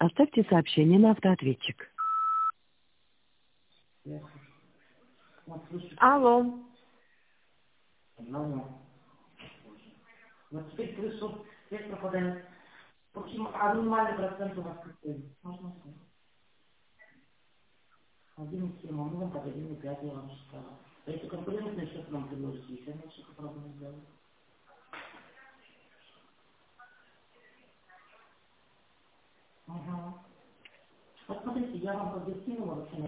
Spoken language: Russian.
Оставьте сообщение на автоответчик. Алло. Вот теперь слышу, свет пропадает. Почему? А минимальный процент у вас какой? Можно сказать? 1,7, а мы вам под 1,5 я вам сказала. Если конкурентный счет нам предложите, еще меньше попробуем сделать. Ага. Вот смотрите, я вам объяснила вообще.